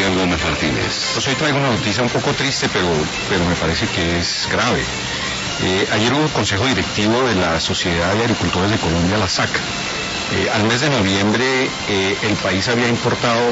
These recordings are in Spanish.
señor Gómez Martínez. Pues hoy traigo una noticia un poco triste, pero me parece que es grave. Ayer hubo consejo directivo de la Sociedad de Agricultores de Colombia, la SAC. Al mes de noviembre el país había importado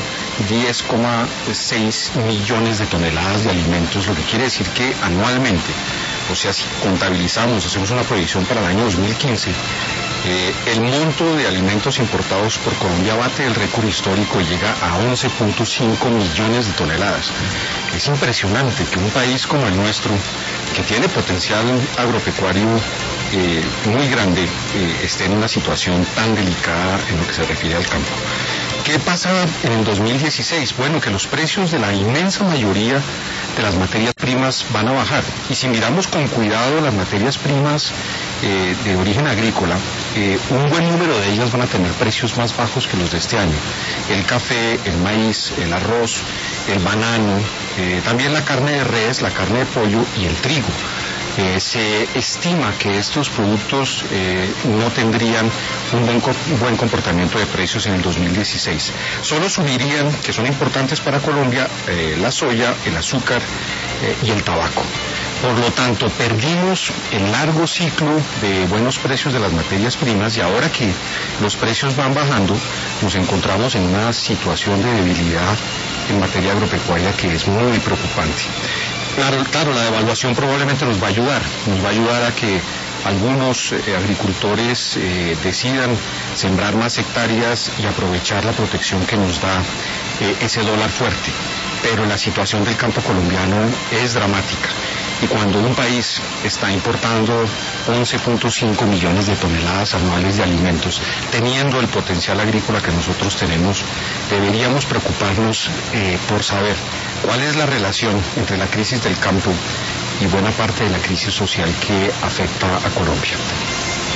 10,6 millones de toneladas de alimentos, lo que quiere decir que anualmente, o sea, si contabilizamos, hacemos una proyección para el año 2015, el monto de alimentos importados por Colombia bate el récord histórico y llega a 11,5 millones de toneladas. Es impresionante que un país como el nuestro, que tiene potencial agropecuario muy grande, esté en una situación tan delicada en lo que se refiere al campo. ¿Qué pasa en el 2016? Bueno, que los precios de la inmensa mayoría de las materias primas van a bajar. Y si miramos con cuidado las materias primas de origen agrícola, un buen número de ellas van a tener precios más bajos que los de este año. El café, el maíz, el arroz, el banano, también la carne de res, la carne de pollo y el trigo. Se estima que estos productos no tendrían un buen comportamiento de precios en el 2016. Solo subirían, que son importantes para Colombia, la soya, el azúcar y el tabaco. Por lo tanto, perdimos el largo ciclo de buenos precios de las materias primas y ahora que los precios van bajando, nos encontramos en una situación de debilidad en materia agropecuaria que es muy preocupante. Claro, la devaluación probablemente nos va a ayudar a que algunos agricultores decidan sembrar más hectáreas y aprovechar la protección que nos da ese dólar fuerte. Pero la situación del campo colombiano es dramática. Y cuando un país está importando 11,5 millones de toneladas anuales de alimentos, teniendo el potencial agrícola que nosotros tenemos, deberíamos preocuparnos por saber cuál es la relación entre la crisis del campo y buena parte de la crisis social que afecta a Colombia.